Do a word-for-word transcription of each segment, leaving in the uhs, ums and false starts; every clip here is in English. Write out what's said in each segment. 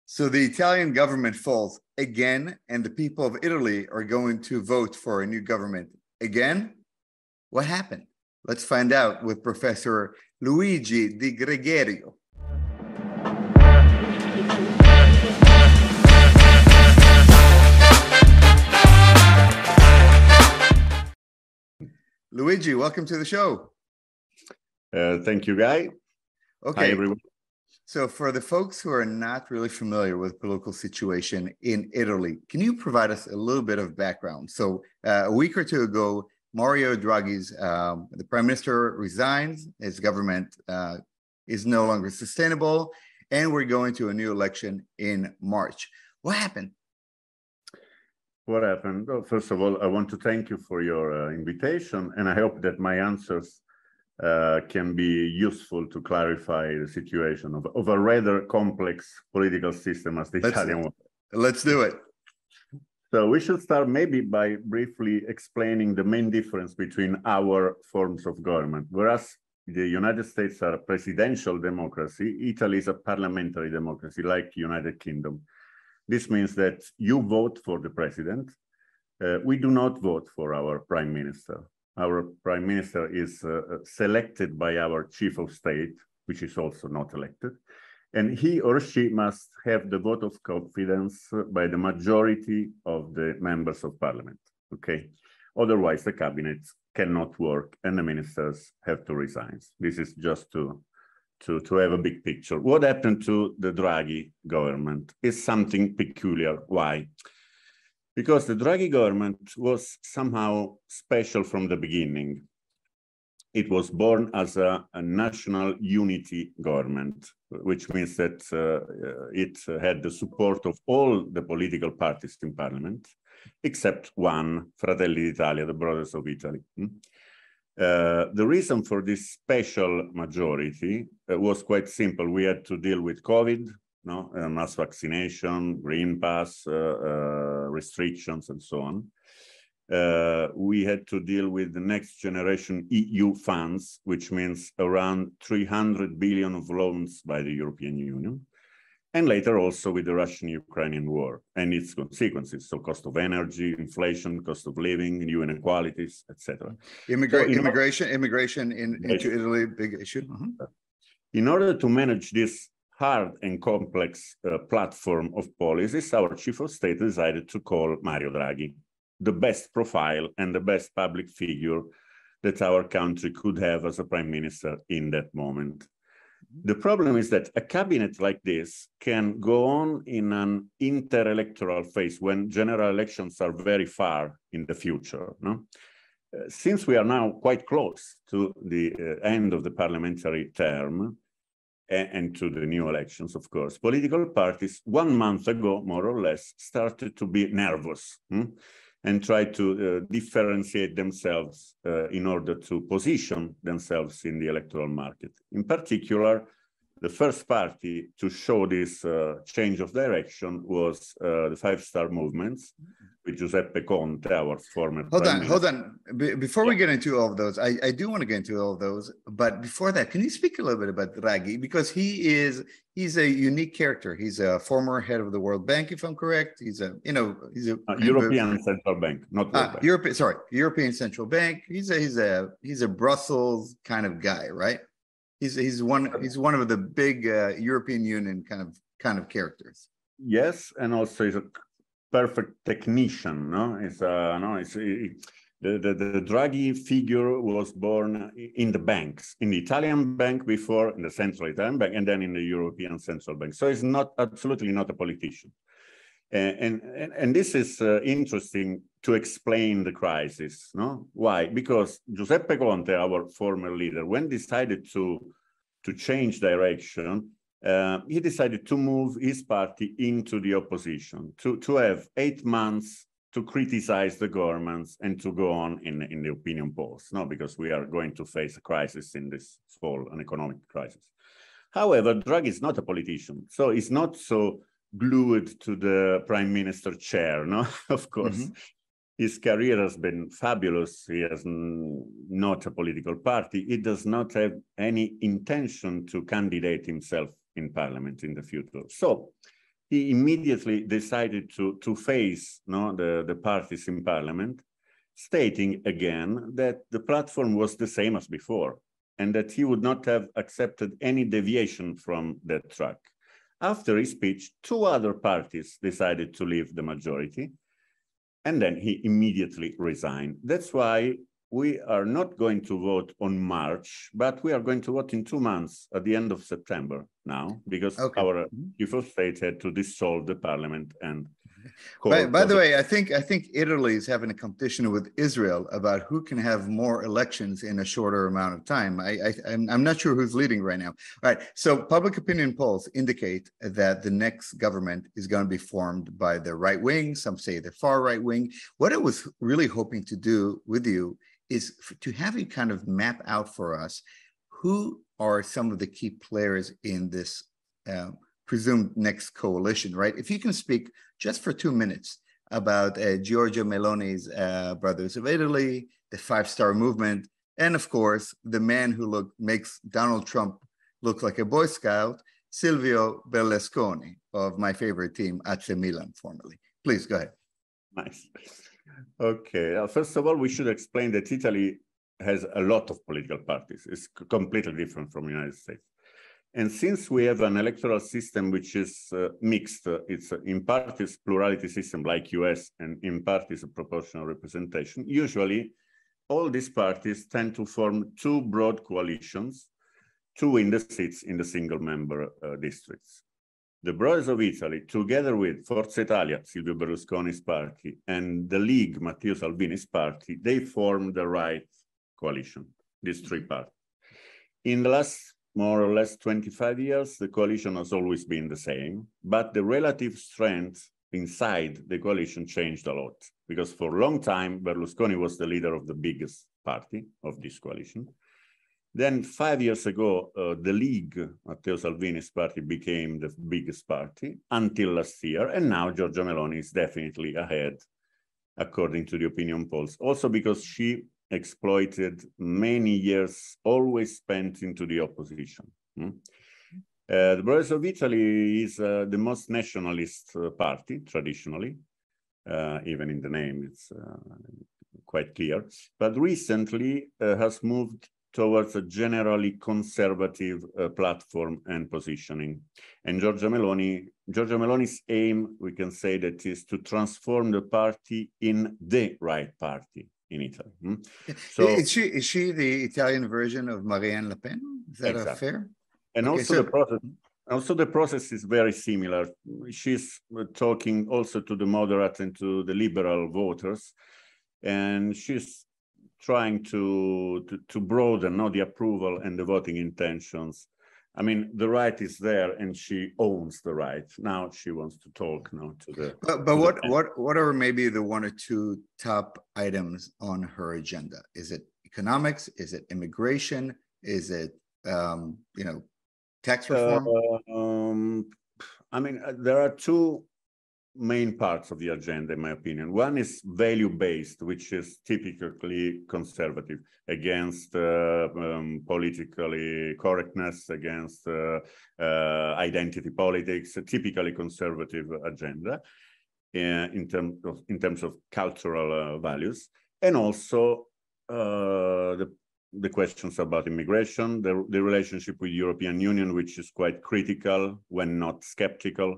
So the Italian government falls again, and the people of Italy are going to vote for a new government again. What happened? Let's find out with Professor Luigi Di Gregorio. Luigi, welcome to the show. Uh, thank you, Guy. Okay. Hi, everyone. So for the folks who are not really familiar with the political situation in Italy, can you provide us a little bit of background? So uh, a week or two ago, Mario Draghi's, um, the prime minister resigns, his government uh, is no longer sustainable, and we're going to a new election in March. What happened? What happened? Well, first of all, I want to thank you for your uh, invitation, and I hope that my answers uh, can be useful to clarify the situation of, of a rather complex political system as the let's, Italian one. Let's do it. So we should start maybe by briefly explaining the main difference between our forms of government. Whereas the United States are a presidential democracy, Italy is a parliamentary democracy like United Kingdom. This means that you vote for the president. Uh, we do not vote for our prime minister. Our prime minister is uh, selected by our chief of state, which is also not elected. And he or she must have the vote of confidence by the majority of the members of parliament, okay? Otherwise, the cabinet cannot work and the ministers have to resign. This is just to, to, to have a big picture. What happened to the Draghi government is something peculiar. Why? Because the Draghi government was somehow special from the beginning. It was born as a, a national unity government, which means that uh, it had the support of all the political parties in parliament, except one, Fratelli d'Italia, the Brothers of Italy. Uh, the reason for this special majority uh, was quite simple. We had to deal with COVID, no? uh, mass vaccination, Green Pass, uh, uh, restrictions, and so on. Uh, we had to deal with the next generation E U funds, which means around three hundred billion of loans by the European Union, and later also with the Russian-Ukrainian war and its consequences, so cost of energy, inflation, cost of living, new inequalities, et cetera. Immigra so, immigration, know, immigration in, into Italy, big issue. Uh-huh. In order to manage this hard and complex uh, platform of policies, our chief of state decided to call Mario Draghi, the best profile and the best public figure that our country could have as a prime minister in that moment. The problem is that a cabinet like this can go on in an inter-electoral phase when general elections are very far in the future. No? Uh, since we are now quite close to the uh, end of the parliamentary term and, and to the new elections, of course, political parties one month ago, more or less, started to be nervous. Hmm? and try to uh, differentiate themselves uh, in order to position themselves in the electoral market. In particular, the first party to show this uh, change of direction was uh, the Five Star Movements, with Giuseppe Conte, our former Hold prime on, minister. hold on. Be before yeah. we get into all of those, I, I do want to get into all of those. But before that, can you speak a little bit about Draghi? Because he is he's a unique character. He's a former head of the World Bank, if I'm correct. He's a you know he's a uh, European a, Central Bank, not World uh, Bank. European, sorry, European Central Bank. He's a he's a he's a Brussels kind of guy, right? He's he's one he's one of the big uh, European Union kind of kind of characters. Yes, and also he's a perfect technician. No, it's uh, no, it's it, the, the the Draghi figure was born in the banks, in the Italian bank before, in the Central Italian Bank, and then in the European Central Bank. So he's not absolutely not a politician, and and and this is uh, interesting to explain the crisis. No, why? Because Giuseppe Conte, our former leader, when decided to to change direction, uh, he decided to move his party into the opposition, to to have eight months to criticize the governments and to go on in in the opinion polls. No, because we are going to face a crisis in this fall, an economic crisis. However, Draghi is not a politician, so he's not so glued to the prime minister chair. No, of course. Mm-hmm. His career has been fabulous. He has not a political party. He does not have any intention to candidate himself in parliament in the future. So he immediately decided to, to face no, the, the parties in parliament, stating again that the platform was the same as before and that he would not have accepted any deviation from that track. After his speech, two other parties decided to leave the majority, and then he immediately resigned. That's why we are not going to vote on March, but we are going to vote in two months at the end of September now, because okay. our chief of state had to dissolve the parliament and By, by the way, I think I think Italy is having a competition with Israel about who can have more elections in a shorter amount of time. I, I I'm, I'm not sure who's leading right now. All right, so public opinion polls indicate that the next government is going to be formed by the right wing. Some say the far right wing. What I was really hoping to do with you is to have you kind of map out for us who are some of the key players in this uh, presumed next coalition, right? If you can speak just for two minutes about uh, Giorgia Meloni's uh, Brothers of Italy, the Five Star Movement, and of course, the man who look, makes Donald Trump look like a Boy Scout, Silvio Berlusconi of my favorite team, A C Milan, formerly. Please, go ahead. Nice. Okay, uh, first of all, we should explain that Italy has a lot of political parties. It's completely different from the United States. And since we have an electoral system which is uh, mixed, uh, it's uh, in part is plurality system like U S and in part is a proportional representation, usually all these parties tend to form two broad coalitions to win the seats in the single member uh, districts. The Brothers of Italy, together with Forza Italia, Silvio Berlusconi's party, and the League, Matteo Salvini's party, they form the right coalition, these three parties. In the last more or less twenty-five years, the coalition has always been the same, but the relative strength inside the coalition changed a lot, because for a long time, Berlusconi was the leader of the biggest party of this coalition. Then five years ago, uh, the League, Matteo Salvini's party, became the biggest party until last year, and now Giorgia Meloni is definitely ahead, according to the opinion polls, also because she exploited many years always spent into the opposition. Hmm? Uh, the Brothers of Italy is uh, the most nationalist uh, party, traditionally, uh, even in the name, it's uh, quite clear, but recently uh, has moved towards a generally conservative uh, platform and positioning. And Giorgia Meloni, Giorgia Meloni's aim, we can say that is to transform the party in the right party in Italy. Hmm? So is she is she the Italian version of Marine Le Pen? Is that exactly. a fair? And okay, also so, the process. Also, the process is very similar. She's talking also to the moderate and to the liberal voters, and she's trying to to, to broaden no, the approval and the voting intentions. I mean, the right is there, and she owns the right. Now she wants to talk now to the. But, but to what the what what are maybe the one or two top items on her agenda? Is it economics? Is it immigration? Is it um, you know, tax reform? Uh, um, I mean, there are two main parts of the agenda, in my opinion. One is value-based, which is typically conservative, against uh, um, politically correctness, against uh, uh, identity politics, a typically conservative agenda uh, in, term of, in terms of cultural uh, values, and also uh, the, the questions about immigration, the, the relationship with European Union, which is quite critical when not skeptical.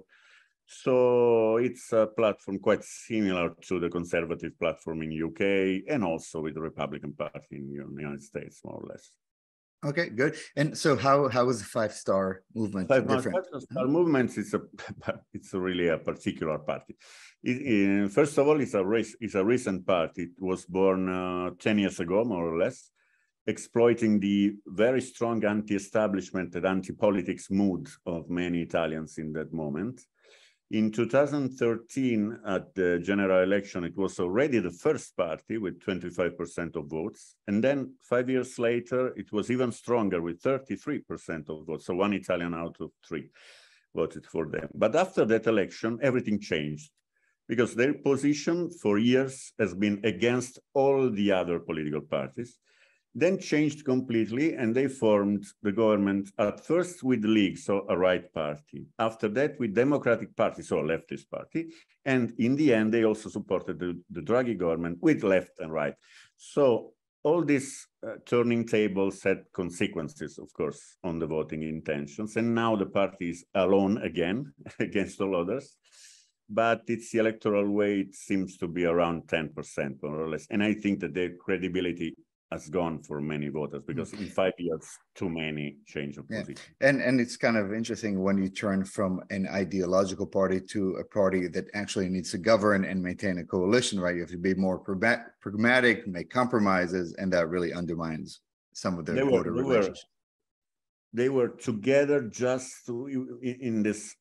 So it's a platform quite similar to the conservative platform in U K and also with the Republican Party in the United States, more or less. Okay, good. And so how how is the Five Star Movement Five, different? Five Star Movement is a it's a really a particular party. It, it, first of all, it's a race, it's a recent party. It was born uh, ten years ago, more or less, exploiting the very strong anti-establishment and anti-politics mood of many Italians in that moment. In two thousand thirteen, at the general election, it was already the first party with twenty-five percent of votes. And then five years later, it was even stronger with thirty-three percent of votes. So one Italian out of three voted for them. But after that election, everything changed because their position for years has been against all the other political parties. then changed completely, and they formed the government at first with the League, so a right party. After that, with Democratic Party, so a leftist party. And in the end, they also supported the, the Draghi government with left and right. So all these uh, turning tables had consequences, of course, on the voting intentions. And now the party is alone again against all others. But its electoral weight seems to be around ten percent, more or less. And I think that their credibility has gone for many voters, because in five years, too many change of Yeah. position. And, and it's kind of interesting when you turn from an ideological party to a party that actually needs to govern and maintain a coalition, right? You have to be more pragmatic, make compromises, and that really undermines some of the they voter were, they relationships. Were, they were together just to, in this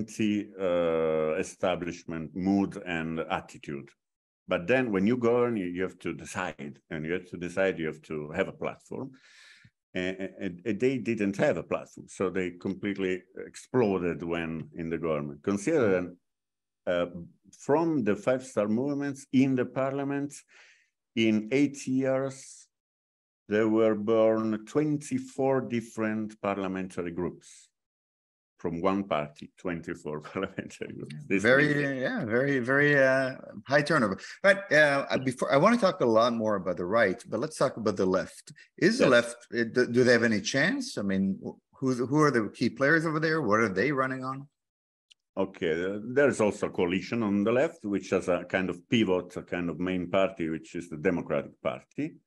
anti-establishment uh, mood and attitude. But then when you govern, you have to decide, and you have to decide, you have to have a platform. And, and, and they didn't have a platform, so they completely exploded when in the government. Consider that uh, from the five-star movements in the parliament, in eight years, there were born twenty-four different parliamentary groups. From one party, twenty-four parliamentary groups. This very, means, yeah, very, very uh, high turnover. But uh, before, I want to talk a lot more about the right, but let's talk about the left. Is the yes. left, do, do they have any chance? I mean, who's, who are the key players over there? What are they running on? Okay, uh, there's also a coalition on the left, which has a kind of pivot, a kind of main party, which is the Democratic Party.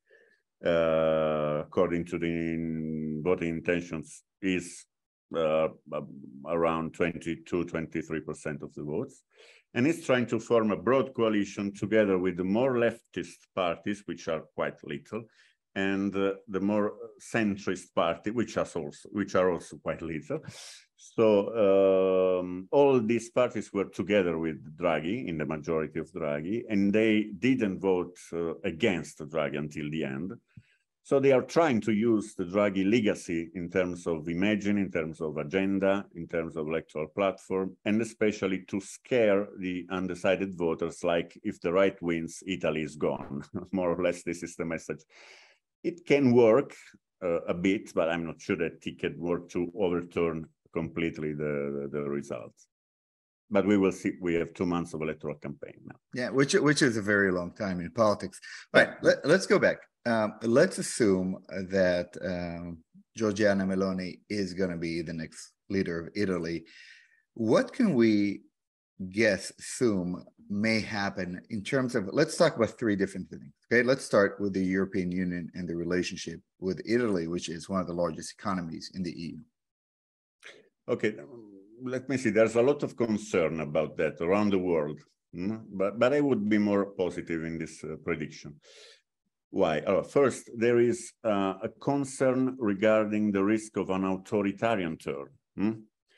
Uh, according to the voting intentions, is Uh, around twenty-two, twenty-three percent of the votes. And it's trying to form a broad coalition together with the more leftist parties, which are quite little, and uh, the more centrist party, which, has also, which are also quite little. So um, all these parties were together with Draghi, in the majority of Draghi, and they didn't vote uh, against Draghi until the end. So they are trying to use the Draghi legacy in terms of imaging, in terms of agenda, in terms of electoral platform, and especially to scare the undecided voters, like if the right wins, Italy is gone. More or less, this is the message. It can work uh, a bit, but I'm not sure that it can work to overturn completely the, the, the results. But we will see. We have two months of electoral campaign now. Yeah, which, which is a very long time in politics. All right, let, let's go back. Um, let's assume that um, Giorgia Meloni is going to be the next leader of Italy. What can we guess, assume may happen in terms of, let's talk about three different things. Okay, let's start with the European Union and the relationship with Italy, which is one of the largest economies in the E U. Okay, let me see. There's a lot of concern about that around the world, mm? but, but I would be more positive in this uh, prediction. Why? Uh, first, there is uh, a concern regarding the risk of an authoritarian turn. Hmm?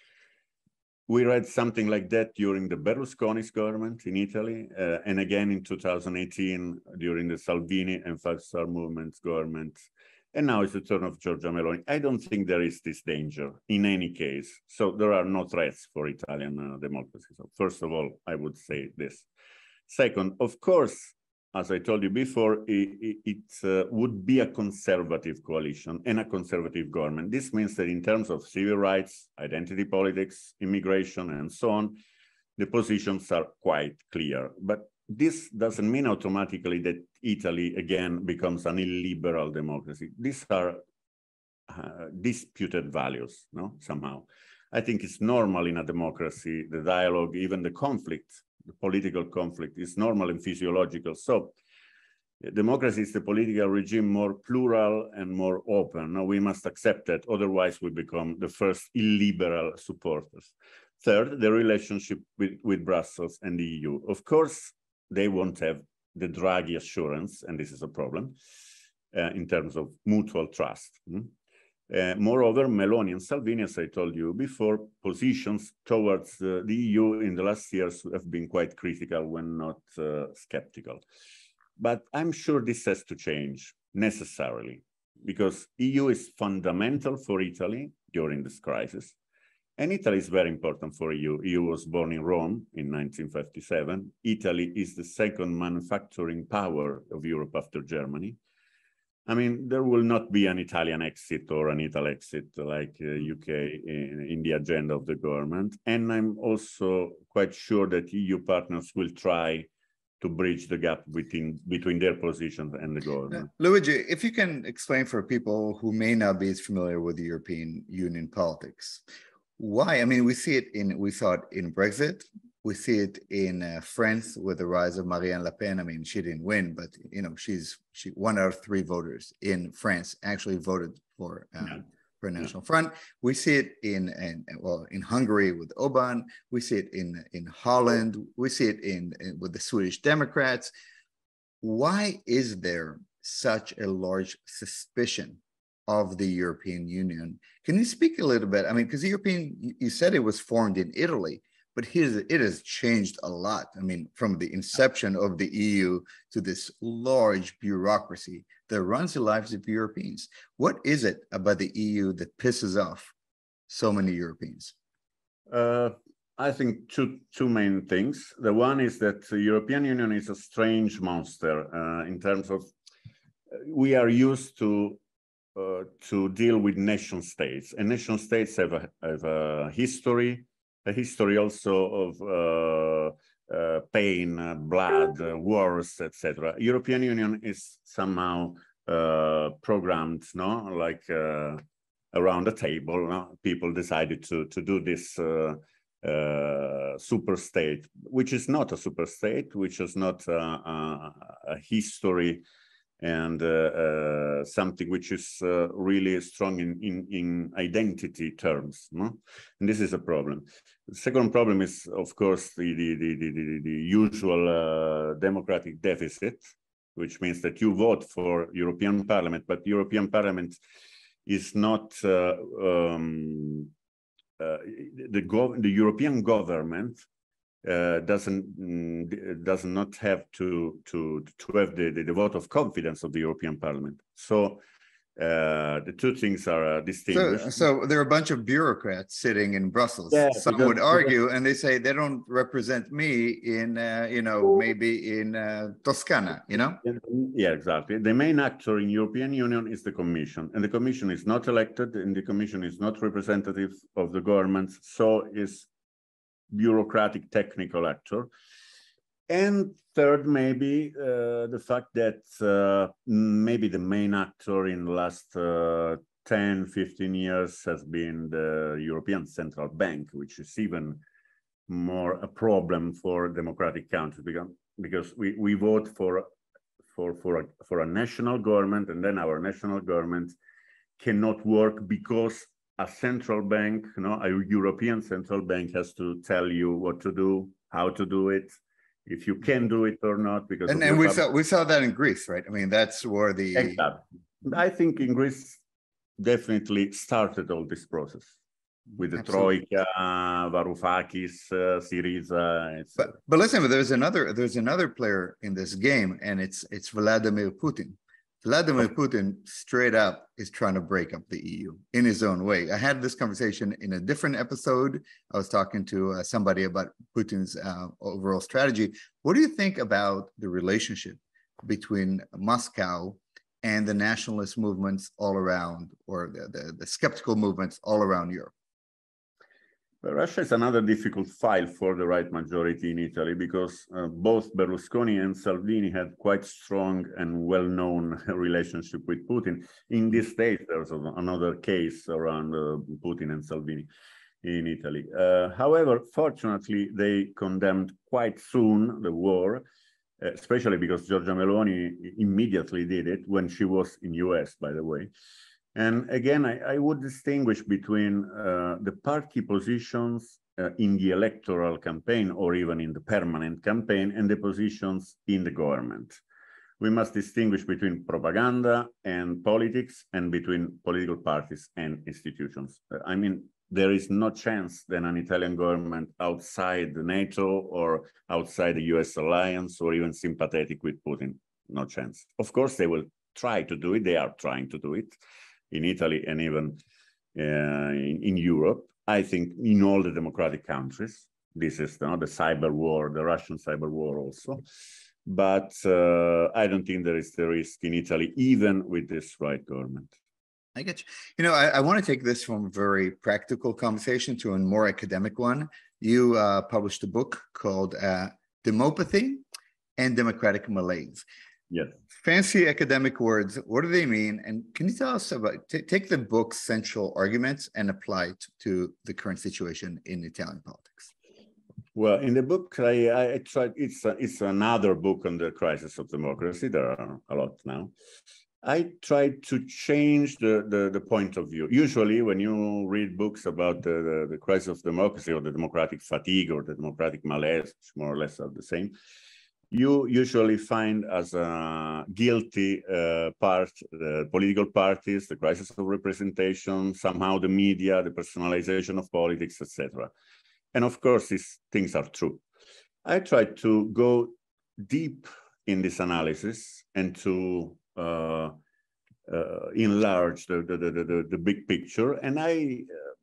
We read something like that during the Berlusconi's government in Italy, uh, and again in two thousand eighteen during the Salvini and Five Star Movement's government. And now it's the turn of Giorgia Meloni. I don't think there is this danger in any case. So there are no threats for Italian uh, democracy. So first of all, I would say this. Second, of course, as I told you before, it, it uh, would be a conservative coalition and a conservative government. This means that in terms of civil rights, identity politics, immigration, and so on, the positions are quite clear. But this doesn't mean automatically that Italy, again, becomes an illiberal democracy. These are uh, disputed values, no? Somehow. I think it's normal in a democracy, the dialogue, even the conflict, the political conflict is normal and physiological. So democracy is the political regime more plural and more open. Now we must accept that, otherwise we become the first illiberal supporters. Third, the relationship with, with Brussels and the E U. Of course, they won't have the Draghi assurance, and this is a problem, uh, in terms of mutual trust. Hmm? Uh, moreover, Meloni and Salvini, as I told you before, positions towards uh, the E U in the last years have been quite critical when not uh, skeptical. But I'm sure this has to change necessarily, because E U is fundamental for Italy during this crisis. And Italy is very important for E U. E U was born in Rome in nineteen fifty-seven. Italy is the second manufacturing power of Europe after Germany. I mean, there will not be an Italian exit or an Italy exit like uh, U K in, in the agenda of the government. And I'm also quite sure that E U partners will try to bridge the gap between, between their positions and the government. Uh, Luigi, if you can explain for people who may not be as familiar with the European Union politics, why? I mean, we see it in, we saw it in Brexit. We see it in uh, France with the rise of Marine Le Pen. I mean, she didn't win, but you know, she's she one out of three voters in France actually voted for um, yeah. for a national yeah. front. We see it in, in well in Hungary with Orbán. We see it in in Holland. We see it in, in with the Swedish Democrats. Why is there such a large suspicion of the European Union? Can you speak a little bit? I mean, because the European, you said it was formed in Italy. But here's, it has changed a lot. I mean, from the inception of the E U to this large bureaucracy that runs the lives of Europeans. What is it about the E U that pisses off so many Europeans? Uh, I think two, two main things. The one is that the European Union is a strange monster uh, in terms of, we are used to uh, to deal with nation states, and nation states have a, have a history, a history also of uh, uh, pain, uh, blood, uh, wars, et cetera. European Union is somehow uh, programmed, no, like uh, around the table. No? People decided to to do this uh, uh, super state, which is not a super state, which is not uh, a, a history and uh, uh, something which is uh, really strong in, in, in identity terms. No? And this is a problem. The second problem is, of course, the, the, the, the, the usual uh, democratic deficit, which means that you vote for European Parliament, but European Parliament is not, uh, um, uh, the, gov the European government Uh, doesn't mm, does not have to to to have the, the, the vote of confidence of the European Parliament. So uh, the two things are uh, distinguished. So, so there are a bunch of bureaucrats sitting in Brussels. Yeah, Some because, would argue, and they say they don't represent me in uh, you know maybe in uh, Toscana. You know. Yeah, exactly. The main actor in European Union is the Commission, and the Commission is not elected, and the Commission is not representative of the government. So is bureaucratic technical actor. And third, maybe uh, the fact that uh, maybe the main actor in the last uh, ten, fifteen years has been the European Central Bank, which is even more a problem for democratic countries, because, because we, we vote for, for, for, a, for a national government, and then our national government cannot work because a central bank, you know, a European central bank has to tell you what to do, how to do it, if you can do it or not. Because and, and we saw we saw that in Greece, right? I mean, that's where the exactly. I think in Greece definitely started all this process with the Absolutely. Troika, Varoufakis, uh, Syriza. But but listen, but there's another there's another player in this game, and it's it's Vladimir Putin. Vladimir Putin straight up is trying to break up the E U in his own way. I had this conversation in a different episode. I was talking to uh, somebody about Putin's uh, overall strategy. What do you think about the relationship between Moscow and the nationalist movements all around, or the, the, the skeptical movements all around Europe? Well, Russia is another difficult file for the right majority in Italy, because uh, both Berlusconi and Salvini had quite strong and well-known relationship with Putin. In this state, there's another case around uh, Putin and Salvini in Italy. Uh, however, fortunately, they condemned quite soon the war, especially because Giorgia Meloni immediately did it when she was in U S, by the way. And again, I, I would distinguish between uh, the party positions uh, in the electoral campaign, or even in the permanent campaign, and the positions in the government. We must distinguish between propaganda and politics, and between political parties and institutions. Uh, I mean, there is no chance that an Italian government outside the NATO or outside the U S alliance, or even sympathetic with Putin, no chance. Of course, they will try to do it. They are trying to do it in Italy and even uh, in, in Europe. I think in all the democratic countries, this is you know, the cyber war, the Russian cyber war also. but uh, I don't think there is the risk in Italy, even with this right government. I get you. You know, I, I want to take this from a very practical conversation to a more academic one. You uh, published a book called uh, Demopathy and Democratic Malaise. Yes. Fancy academic words. What do they mean? And can you tell us about, take the book's central arguments and apply it to the current situation in Italian politics? Well, in the book, I, I tried, it's, a, it's another book on the crisis of democracy. There are a lot now. I tried to change the, the, the point of view. Usually when you read books about the, the, the crisis of democracy or the democratic fatigue or the democratic malaise, which more or less are the same, you usually find as a guilty uh, part the political parties, the crisis of representation, somehow the media, the personalization of politics, et cetera. And of course, these things are true. I tried to go deep in this analysis and to uh, uh, enlarge the, the, the, the, the big picture. And I uh,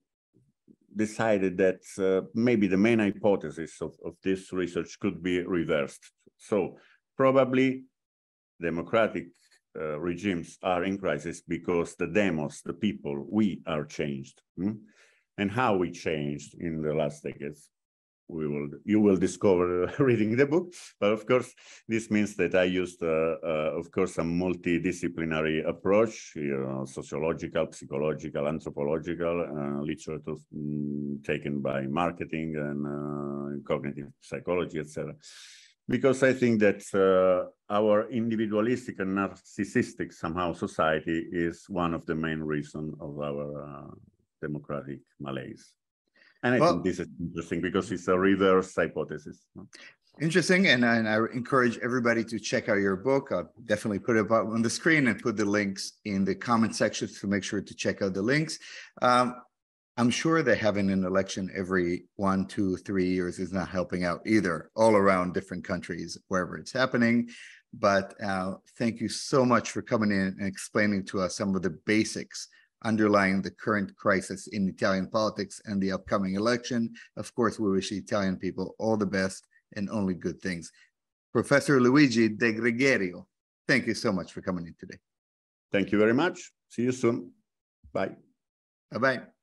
decided that uh, maybe the main hypothesis of, of this research could be reversed. So probably democratic uh, regimes are in crisis because the demos, the people, we are changed. Hmm? And how we changed in the last decades, we will you will discover reading the book. But of course, this means that I used, uh, uh, of course, a multidisciplinary approach, you know, sociological, psychological, anthropological, uh, literature um, taken by marketing and uh, cognitive psychology, et cetera. Because I think that uh, our individualistic and narcissistic somehow society is one of the main reasons of our uh, democratic malaise. And I well, think this is interesting because it's a reverse hypothesis. Interesting, and I, and I encourage everybody to check out your book. I'll definitely put it up on the screen and put the links in the comment section, so make sure to check out the links. Um, I'm sure that having an election every one, two, three years is not helping out either, all around different countries, wherever it's happening. But uh, thank you so much for coming in and explaining to us some of the basics underlying the current crisis in Italian politics and the upcoming election. Of course, we wish the Italian people all the best and only good things. Professor Luigi De Gregorio, thank you so much for coming in today. Thank you very much. See you soon. Bye. Bye-bye.